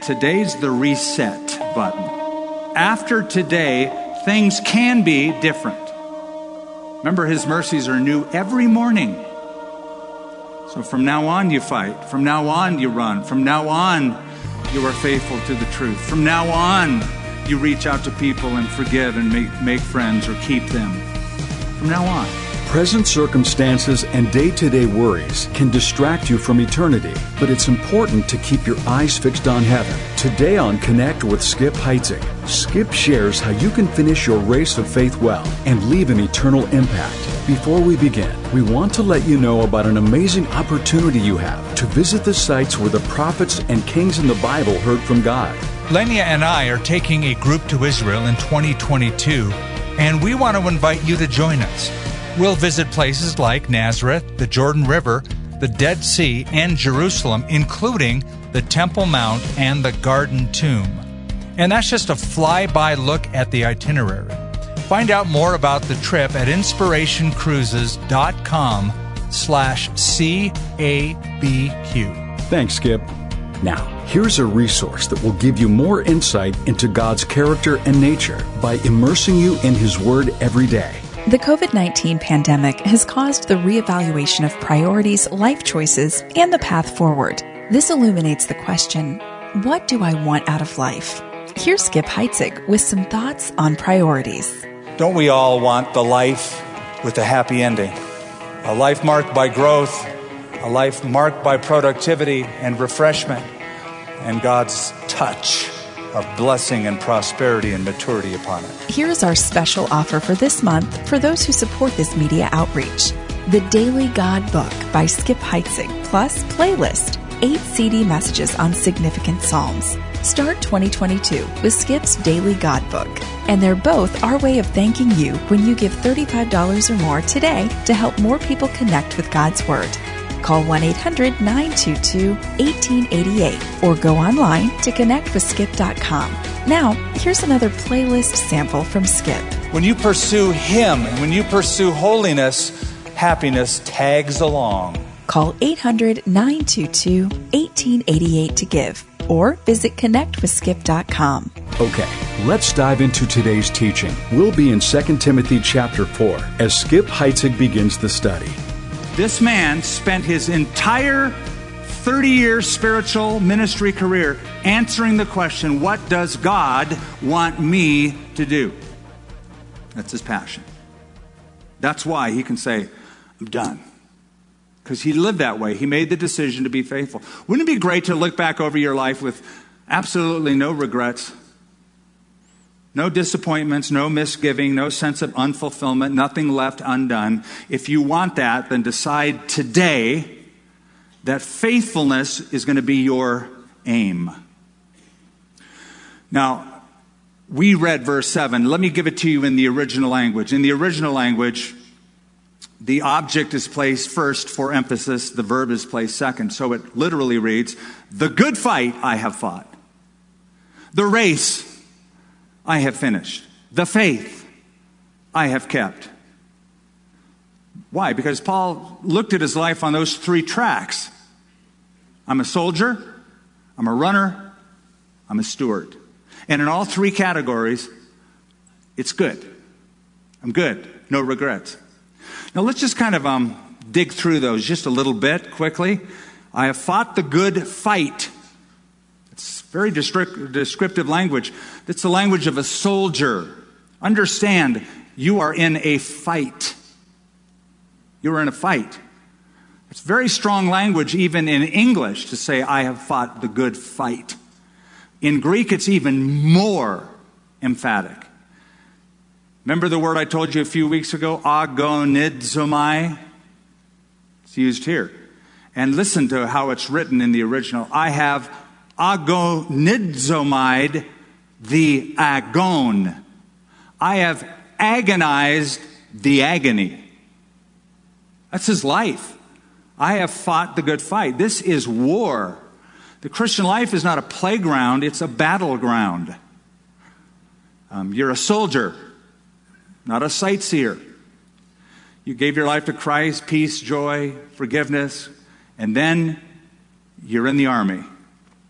today's the reset button. After today, things can be different. Remember, his mercies are new every morning. So from now on, you fight. From now on, you run. From now on, you are faithful to the truth. From now on, you reach out to people and forgive and make friends or keep them. From now on. Present circumstances and day-to-day worries can distract you from eternity, but it's important to keep your eyes fixed on heaven. Today on Connect with Skip Heitzig, Skip shares how you can finish your race of faith well and leave an eternal impact. Before we begin, we want to let you know about an amazing opportunity you have to visit the sites where the prophets and kings in the Bible heard from God. Lenya and I are taking a group to Israel in 2022, and we want to invite you to join us. We'll visit places like Nazareth, the Jordan River, the Dead Sea, and Jerusalem, including the Temple Mount and the Garden Tomb. And that's just a fly-by look at the itinerary. Find out more about the trip at inspirationcruises.com/CABQ. Thanks, Skip. Now, here's a resource that will give you more insight into God's character and nature by immersing you in His Word every day. The COVID-19 pandemic has caused the reevaluation of priorities, life choices, and the path forward. This illuminates the question, what do I want out of life? Here's Skip Heitzig with some thoughts on priorities. Don't we all want the life with a happy ending? A life marked by growth, a life marked by productivity and refreshment, and God's touch of blessing and prosperity and maturity upon it. Here's our special offer for this month for those who support this media outreach. The Daily God Book by Skip Heitzig, plus playlist, 8 CD messages on significant Psalms. Start 2022 with Skip's Daily God Book. And they're both our way of thanking you when you give $35 or more today to help more people connect with God's Word. Call 1-800-922-1888 or go online to connectwithskip.com. Now, here's another playlist sample from Skip. When you pursue Him and when you pursue holiness, happiness tags along. Call 800-922-1888 to give or visit connectwithskip.com. Okay, let's dive into today's teaching. We'll be in 2 Timothy chapter 4 as Skip Heitzig begins the study. This man spent his entire 30-year spiritual ministry career answering the question, what does God want me to do? That's his passion. That's why he can say, I'm done. Because he lived that way. He made the decision to be faithful. Wouldn't it be great to look back over your life with absolutely no regrets? No disappointments, no misgiving, no sense of unfulfillment, nothing left undone. If you want that, then decide today that faithfulness is going to be your aim. Now, we read verse 7. Let me give it to you in the original language. In the original language, the object is placed first for emphasis. The verb is placed second. So it literally reads, the good fight I have fought. The race I have finished. The faith I have kept. Why? Because Paul looked at his life on those 3 tracks. I'm a soldier, I'm a runner, I'm a steward. And in all 3 categories, it's good. I'm good. No regrets. Now let's just kind of dig through those just a little bit quickly. I have fought the good fight. It's very descriptive language. It's the language of a soldier. Understand, you are in a fight. You are in a fight. It's very strong language even in English to say, I have fought the good fight. In Greek, it's even more emphatic. Remember the word I told you a few weeks ago? Agonizomai? It's used here. And listen to how it's written in the original. I have agonizomied the agon. I have agonized the agony. That's his life. I have fought the good fight. This is war. The Christian life is not a playground, it's a battleground. You're a soldier, not a sightseer. You gave your life to Christ, peace, joy, forgiveness, and then you're in the army.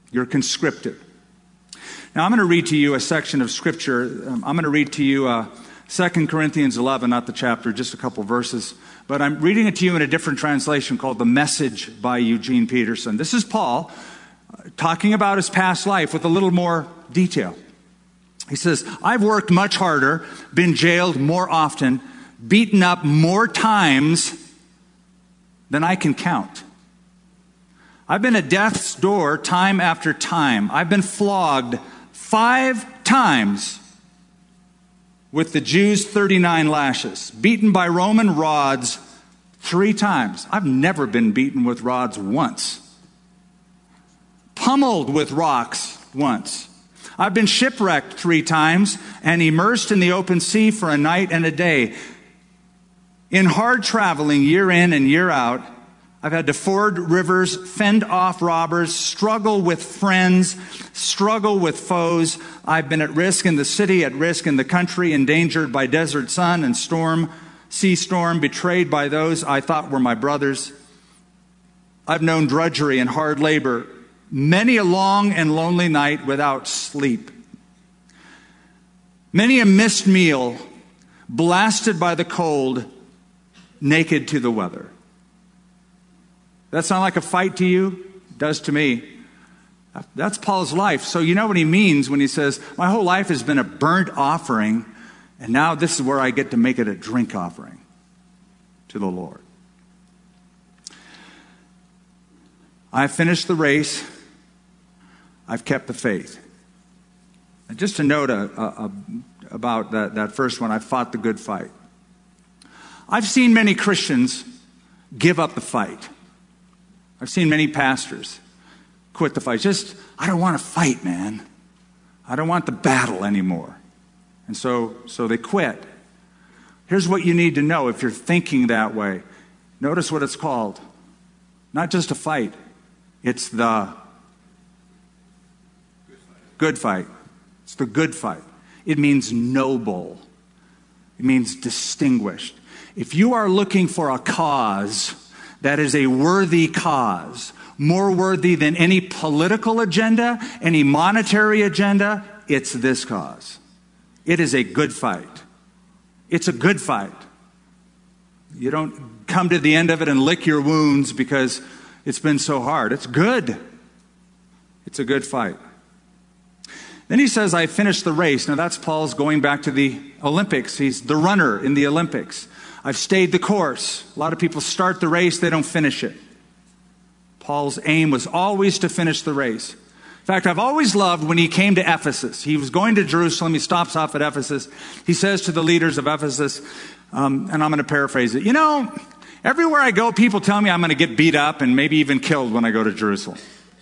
You're conscripted. Now, I'm going to read to you a section of Scripture. I'm going to read to you 2 Corinthians 11, not the chapter, just a couple verses. But I'm reading it to you in a different translation called The Message by Eugene Peterson. This is Paul talking about his past life with a little more detail. He says, I've worked much harder, been jailed more often, beaten up more times than I can count. I've been at death's door time after time. I've been flogged 5 times with the Jews' 39 lashes, beaten by Roman rods 3 times. I've never been beaten with rods once. Pummeled with rocks once. I've been shipwrecked 3 times and immersed in the open sea for a night and a day. In hard traveling year in and year out, I've had to ford rivers, fend off robbers, struggle with friends, struggle with foes. I've been at risk in the city, at risk in the country, endangered by desert sun and storm, sea storm, betrayed by those I thought were my brothers. I've known drudgery and hard labor, many a long and lonely night without sleep. Many a missed meal, blasted by the cold, naked to the weather. That sound like a fight to you? It does to me. That's Paul's life. So you know what he means when he says, my whole life has been a burnt offering, and now this is where I get to make it a drink offering to the Lord. I've finished the race. I've kept the faith. And just a note about that first one, I fought the good fight. I've seen many Christians give up the fight. I've seen many pastors quit the fight. I don't want to fight, man. I don't want the battle anymore. And so they quit. Here's what you need to know if you're thinking that way. Notice what it's called. Not just a fight. It's the good fight. It's the good fight. It means noble. It means distinguished. If you are looking for a cause that is a worthy cause, more worthy than any political agenda, any monetary agenda, it's this cause. It is a good fight. It's a good fight. You don't come to the end of it and lick your wounds because it's been so hard. It's good. It's a good fight. Then he says, I finished the race. Now that's Paul's going back to the Olympics. He's the runner in the Olympics. I've stayed the course. A lot of people start the race, they don't finish it. Paul's aim was always to finish the race. In fact, I've always loved when he came to Ephesus. He was going to Jerusalem. He stops off at Ephesus. He says to the leaders of Ephesus, and I'm going to paraphrase it, everywhere I go, people tell me I'm going to get beat up and maybe even killed when I go to Jerusalem.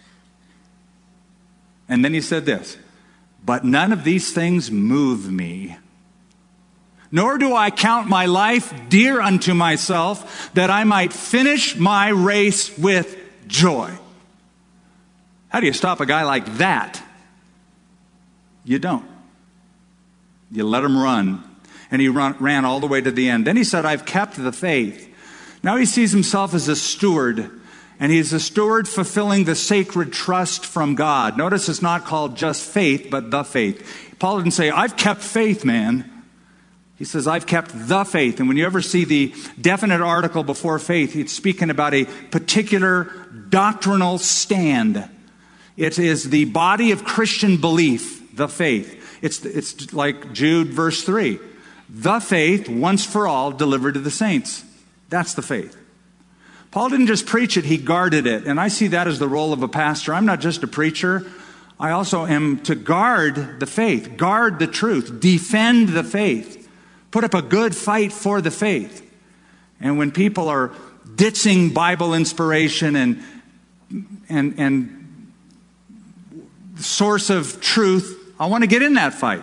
And then he said this, but none of these things move me. Nor do I count my life dear unto myself, that I might finish my race with joy. How do you stop a guy like that? You don't. You let him run. And he ran all the way to the end. Then he said, I've kept the faith. Now he sees himself as a steward. And he's a steward fulfilling the sacred trust from God. Notice it's not called just faith, but the faith. Paul didn't say, I've kept faith, man. He says, I've kept the faith. And when you ever see the definite article before faith, it's speaking about a particular doctrinal stand. It is the body of Christian belief, the faith. It's like Jude verse 3. The faith, once for all, delivered to the saints. That's the faith. Paul didn't just preach it, he guarded it. And I see that as the role of a pastor. I'm not just a preacher. I also am to guard the faith, guard the truth, defend the faith. Put up a good fight for the faith. And when people are ditching Bible inspiration and source of truth, I want to get in that fight.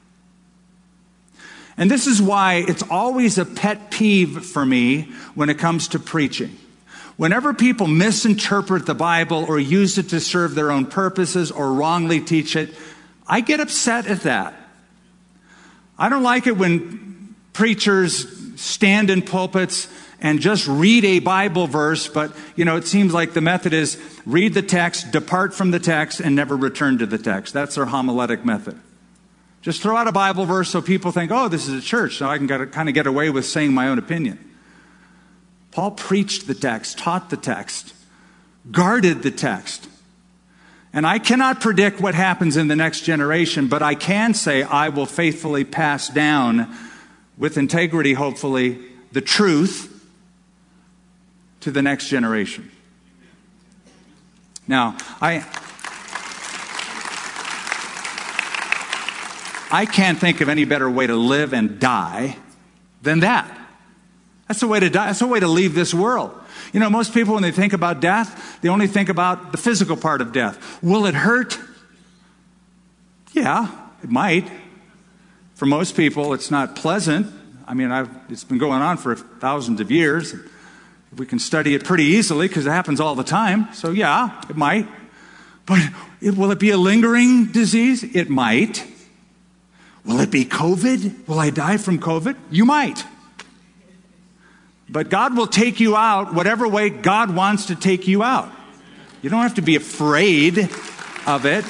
And this is why it's always a pet peeve for me when it comes to preaching. Whenever people misinterpret the Bible or use it to serve their own purposes or wrongly teach it, I get upset at that. I don't like it when preachers stand in pulpits and just read a Bible verse, but, it seems like the method is read the text, depart from the text, and never return to the text. That's their homiletic method. Just throw out a Bible verse so people think, oh, this is a church, so I can kind of get away with saying my own opinion. Paul preached the text, taught the text, guarded the text. And I cannot predict what happens in the next generation, but I can say I will faithfully pass down, with integrity hopefully, the truth to the next generation. Now, I can't think of any better way to live and die than that. That's the way to die. That's the way to leave this world. Most people, when they think about death, they only think about the physical part of death. Will it hurt? Yeah, it might. For most people, it's not pleasant. It's been going on for thousands of years. We can study it pretty easily because it happens all the time. So yeah, it might. But will it be a lingering disease? It might. Will it be COVID? Will I die from COVID? You might. But God will take you out whatever way God wants to take you out. You don't have to be afraid of it.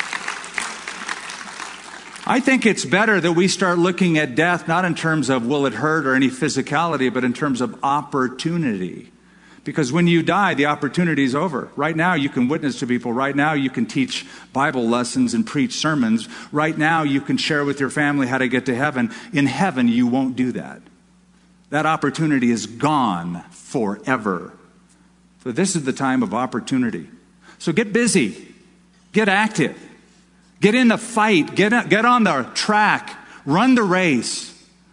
I think it's better that we start looking at death not in terms of will it hurt or any physicality, but in terms of opportunity. Because when you die, the opportunity is over. Right now, you can witness to people. Right now, you can teach Bible lessons and preach sermons. Right now, you can share with your family how to get to heaven. In heaven, you won't do that. That opportunity is gone forever. So this is the time of opportunity. So get busy. Get active. Get in the fight. Get on the track. Run the race.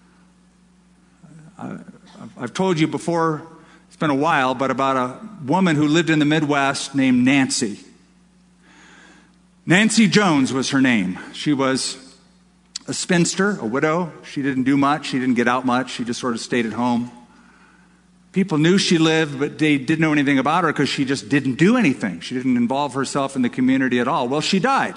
I've told you before, it's been a while, but about a woman who lived in the Midwest named Nancy. Nancy Jones was her name. She was a spinster, a widow. She didn't do much. She didn't get out much. She just sort of stayed at home. People knew she lived, but they didn't know anything about her because she just didn't do anything. She didn't involve herself in the community at all. Well, she died.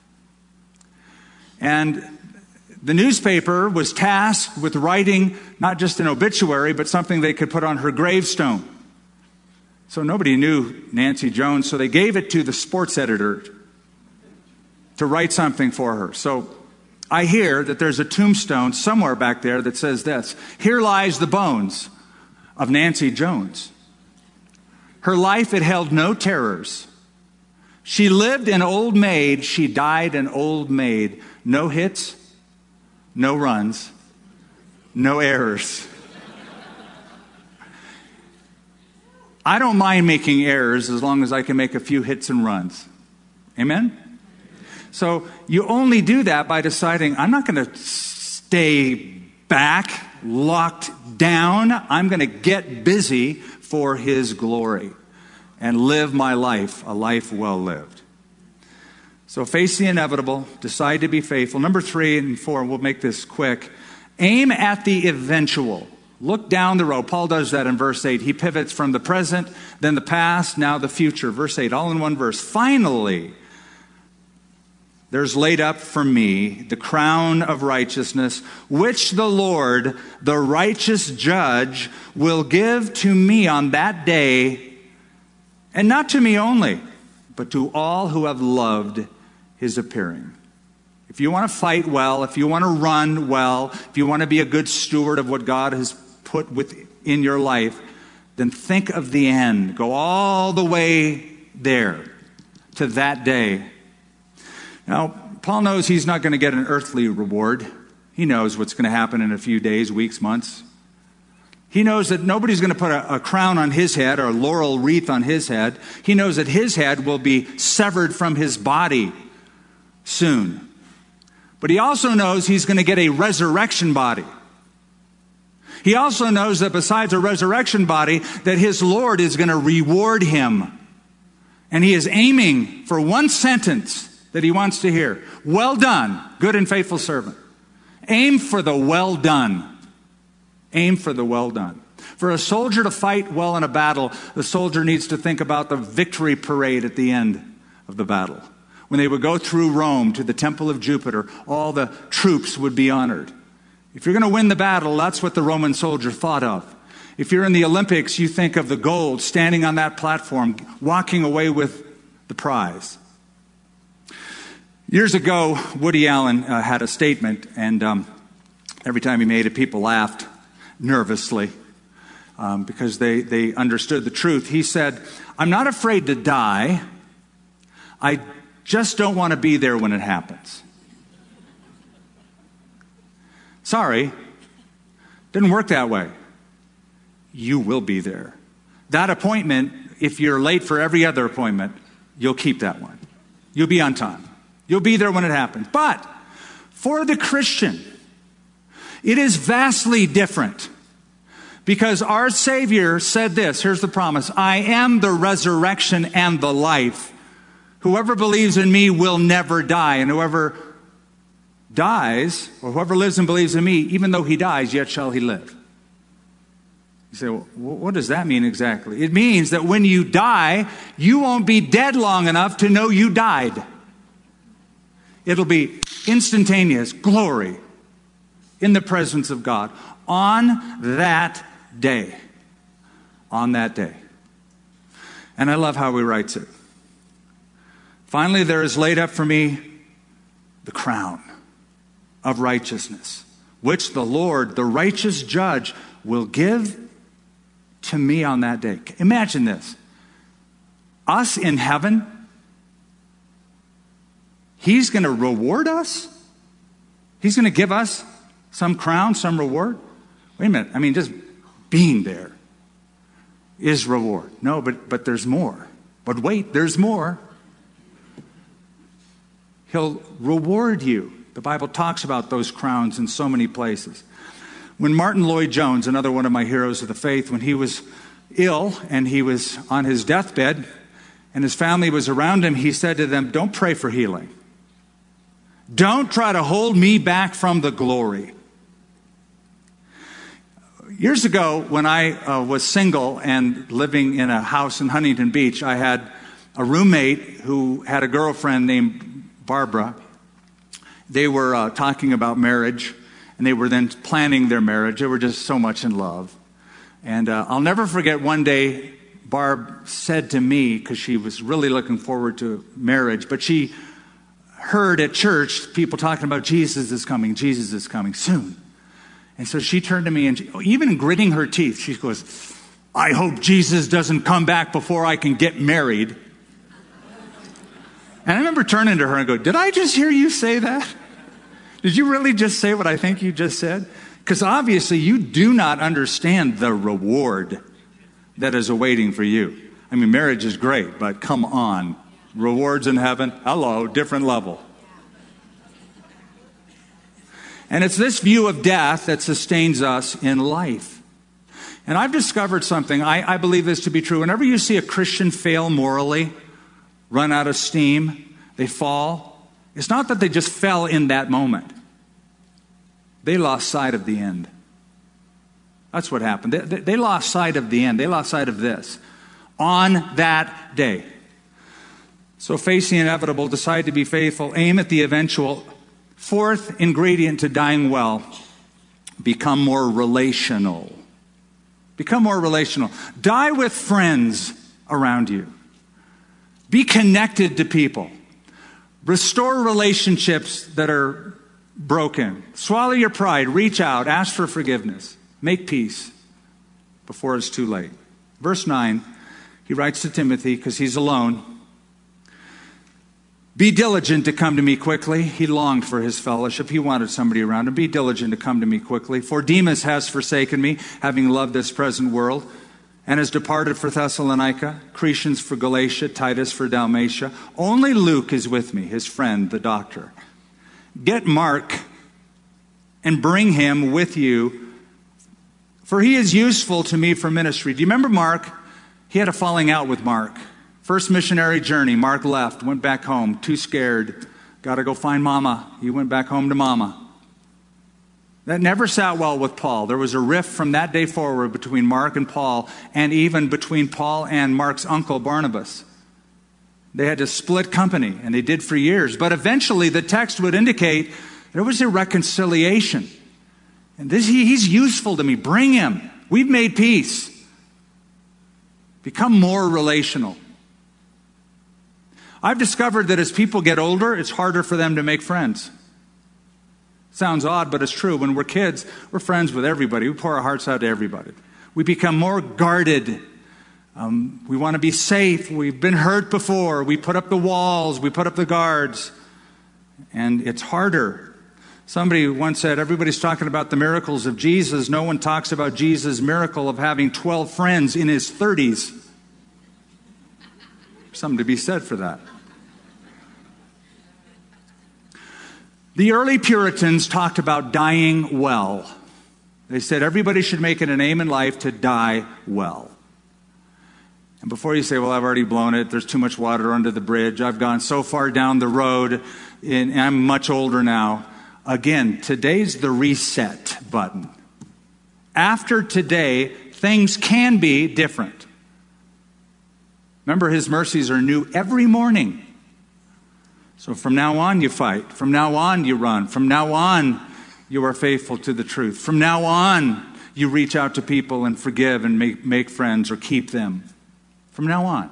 And the newspaper was tasked with writing not just an obituary, but something they could put on her gravestone. So nobody knew Nancy Jones, so they gave it to the sports editor to write something for her. So I hear that there's a tombstone somewhere back there that says this: "Here lies the bones of Nancy Jones. Her life, it held no terrors. She lived an old maid, she died an old maid. No hits, no runs, no errors." I don't mind making errors as long as I can make a few hits and runs. Amen? So you only do that by deciding, I'm not going to stay back, locked down. I'm going to get busy for His glory and live my life, a life well lived. So face the inevitable, decide to be faithful. Number 3 and 4, we'll make this quick. Aim at the eventual. Look down the road. Paul does that in verse 8. He pivots from the present, then the past, now the future. Verse 8, all in one verse. Finally, there's laid up for me the crown of righteousness, which the Lord, the righteous judge, will give to me on that day, and not to me only, but to all who have loved His appearing. If you want to fight well, if you want to run well, if you want to be a good steward of what God has put within your life, then think of the end. Go all the way there to that day. Now, Paul knows he's not going to get an earthly reward. He knows what's going to happen in a few days, weeks, months. He knows that nobody's going to put a crown on his head or a laurel wreath on his head. He knows that his head will be severed from his body soon. But he also knows he's going to get a resurrection body. He also knows that besides a resurrection body, that his Lord is going to reward him. And he is aiming for one sentence that he wants to hear. Well done, good and faithful servant. Aim for the well done. Aim for the well done. For a soldier to fight well in a battle, the soldier needs to think about the victory parade at the end of the battle. When they would go through Rome to the temple of Jupiter, all the troops would be honored. If you're going to win the battle, that's what the Roman soldier thought of. If you're in the Olympics, you think of the gold, standing on that platform, walking away with the prize. Years ago, Woody Allen had a statement, and every time he made it, people laughed nervously because they understood the truth. He said, "I'm not afraid to die. I just don't want to be there when it happens." Sorry, didn't work that way. You will be there. That appointment, if you're late for every other appointment, you'll keep that one. You'll be on time. You'll be there when it happens. But for the Christian, it is vastly different. Because our Savior said this, here's the promise, "I am the resurrection and the life. Whoever believes in me will never die. And whoever dies, or whoever lives and believes in me, even though he dies, yet shall he live." You say, well, what does that mean exactly? It means that when you die, you won't be dead long enough to know you died. It'll be instantaneous glory in the presence of God on that day. On that day. And I love how he writes it. "Finally, there is laid up for me the crown of righteousness, which the Lord, the righteous judge, will give to me on that day." Imagine this. Us in heaven, he's going to reward us? He's going to give us some crown, some reward? Wait a minute. I mean, just being there is reward. No, but there's more. But wait, there's more. He'll reward you. The Bible talks about those crowns in so many places. When Martin Lloyd-Jones, another one of my heroes of the faith, when he was ill and he was on his deathbed and his family was around him, he said to them, "Don't pray for healing. Don't try to hold me back from the glory." Years ago, when I was single and living in a house in Huntington Beach, I had a roommate who had a girlfriend named Barbara. They were talking about marriage, and they were then planning their marriage. They were just so much in love. And I'll never forget one day, Barb said to me, because she was really looking forward to marriage, but she heard at church people talking about Jesus is coming soon. And so she turned to me, and even gritting her teeth, she goes, "I hope Jesus doesn't come back before I can get married." And I remember turning to her and go, "Did I just hear you say that? Did you really just say what I think you just said?" Because obviously you do not understand the reward that is awaiting for you. I mean, marriage is great, but come on. Rewards in heaven, hello, different level. And it's this view of death that sustains us in life. And I've discovered something. I believe this to be true. Whenever you see a Christian fail morally, run out of steam, they fall, it's not that they just fell in that moment. They lost sight of the end. That's what happened. They lost sight of the end. They lost sight of this on that day. So face the inevitable, decide to be faithful, aim at the eventual. Fourth ingredient to dying well, become more relational. Become more relational. Die with friends around you. Be connected to people. Restore relationships that are broken. Swallow your pride. Reach out. Ask for forgiveness. Make peace before it's too late. Verse 9, he writes to Timothy because he's alone. Be diligent to come to me quickly. He longed for his fellowship. He wanted somebody around him. Be diligent to come to me quickly. For Demas has forsaken me, having loved this present world, and has departed for Thessalonica, Crescens for Galatia, Titus for Dalmatia. Only Luke is with me, his friend, the doctor. Get Mark and bring him with you, for he is useful to me for ministry. Do you remember Mark? He had a falling out with Mark. First missionary journey, Mark left, went back home, too scared. Got to go find Mama. He went back home to Mama. That never sat well with Paul. There was a rift from that day forward between Mark and Paul, and even between Paul and Mark's uncle, Barnabas. They had to split company, and they did for years. But eventually, the text would indicate there was a reconciliation. And he's useful to me. Bring him. We've made peace. Become more relational. I've discovered that as people get older, it's harder for them to make friends. Sounds odd, but it's true. When we're kids, we're friends with everybody. We pour our hearts out to everybody. We become more guarded. We want to be safe. We've been hurt before. We put up the walls. We put up the guards. And it's harder. Somebody once said, everybody's talking about the miracles of Jesus. No one talks about Jesus' miracle of having 12 friends in his 30s. Something to be said for that. The early Puritans talked about dying well. They said everybody should make it an aim in life to die well. And before you say, well, I've already blown it, there's too much water under the bridge, I've gone so far down the road, and I'm much older now. Again, today's the reset button. After today, things can be different. Remember, his mercies are new every morning. So from now on, you fight. From now on, you run. From now on, you are faithful to the truth. From now on, you reach out to people and forgive and make friends or keep them. From now on.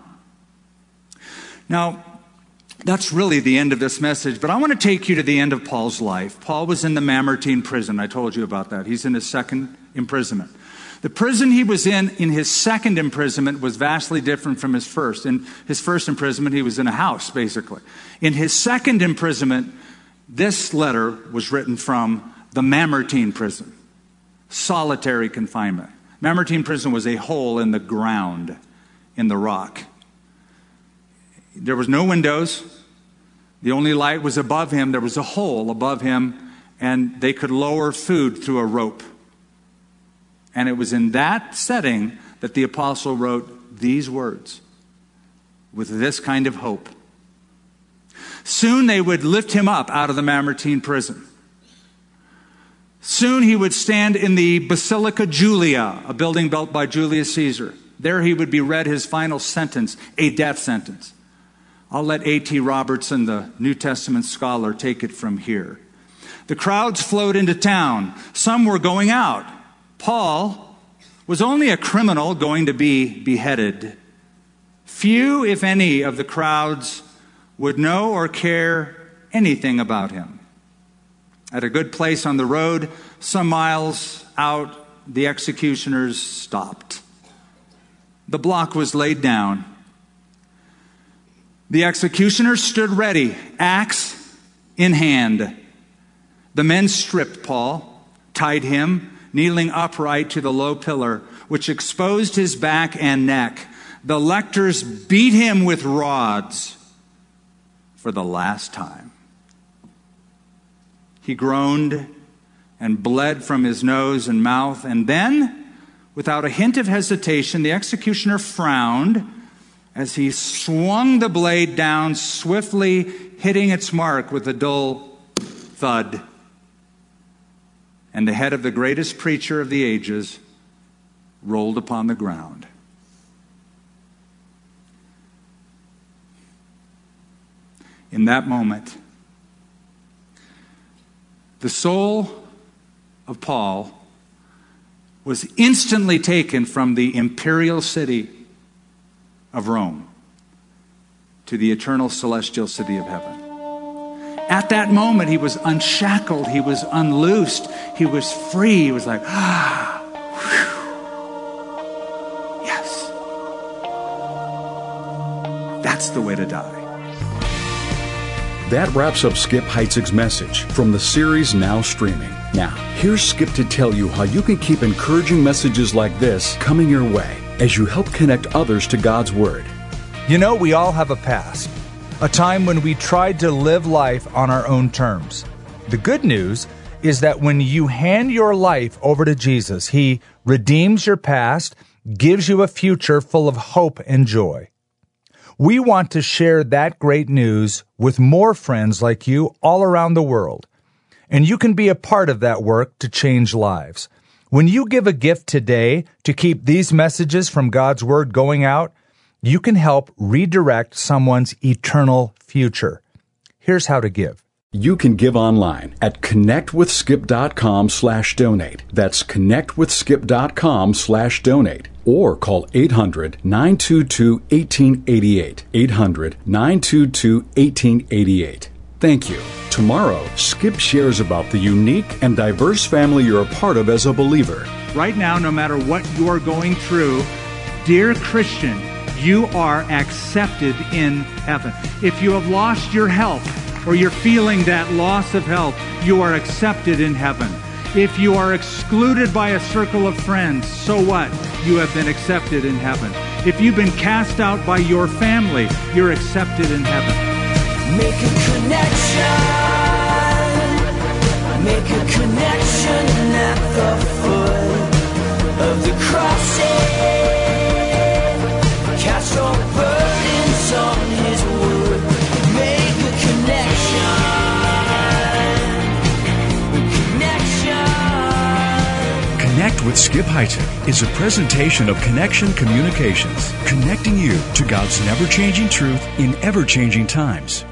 Now, that's really the end of this message, but I want to take you to the end of Paul's life. Paul was in the Mamertine prison. I told you about that. He's in his second imprisonment. The prison he was in his second imprisonment was vastly different from his first. In his first imprisonment, he was in a house, basically. In his second imprisonment, this letter was written from the Mamertine prison. Solitary confinement. Mamertine prison was a hole in the ground, in the rock. There was no windows. The only light was above him. There was a hole above him, and they could lower food through a rope. And it was in that setting that the apostle wrote these words with this kind of hope. Soon they would lift him up out of the Mamertine prison. Soon he would stand in the Basilica Julia, a building built by Julius Caesar. There he would be read his final sentence, a death sentence. I'll let A.T. Robertson, the New Testament scholar, take it from here. The crowds flowed into town. Some were going out. Paul was only a criminal going to be beheaded. Few, if any, of the crowds would know or care anything about him. At a good place on the road, some miles out, the executioners stopped. The block was laid down. The executioners stood ready, axe in hand. The men stripped Paul, tied him, kneeling upright to the low pillar, which exposed his back and neck. The lictors beat him with rods for the last time. He groaned and bled from his nose and mouth, and then, without a hint of hesitation, the executioner frowned as he swung the blade down, swiftly hitting its mark with a dull thud. And the head of the greatest preacher of the ages rolled upon the ground. In that moment, the soul of Paul was instantly taken from the imperial city of Rome to the eternal celestial city of heaven. At that moment, he was unshackled. He was unloosed. He was free. He was like, yes. That's the way to die. That wraps up Skip Heitzig's message from the series now streaming. Now, here's Skip to tell you how you can keep encouraging messages like this coming your way as you help connect others to God's Word. You know, we all have a past. A time when we tried to live life on our own terms. The good news is that when you hand your life over to Jesus, He redeems your past, gives you a future full of hope and joy. We want to share that great news with more friends like you all around the world. And you can be a part of that work to change lives. When you give a gift today to keep these messages from God's Word going out, you can help redirect someone's eternal future. Here's how to give. You can give online at connectwithskip.com/donate. That's connectwithskip.com/donate. Or call 800-922-1888. 800-922-1888. Thank you. Tomorrow, Skip shares about the unique and diverse family you're a part of as a believer. Right now, no matter what you are going through, dear Christian, you are accepted in heaven. If you have lost your health, or you're feeling that loss of health, you are accepted in heaven. If you are excluded by a circle of friends, so what? You have been accepted in heaven. If you've been cast out by your family, you're accepted in heaven. Make a connection. Make a connection at the foot of the cross. Cast your burdens on His wood. Make a connection. Connect with Skip Heitzig is a presentation of Connection Communications, connecting you to God's never-changing truth in ever-changing times.